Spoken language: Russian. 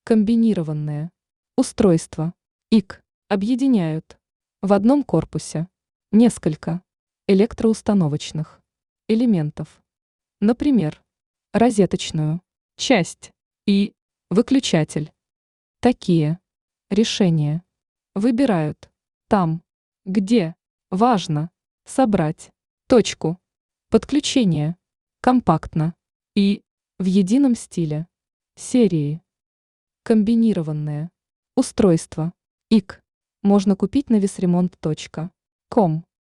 Комбинированные устройства ИК объединяют в одном корпусе несколько электроустановочных элементов, например, розеточную часть и выключатель. Такие решения выбирают там, где важно собрать точку подключения компактно и в едином стиле серии. Комбинированные устройства ИК можно купить на visremont.com.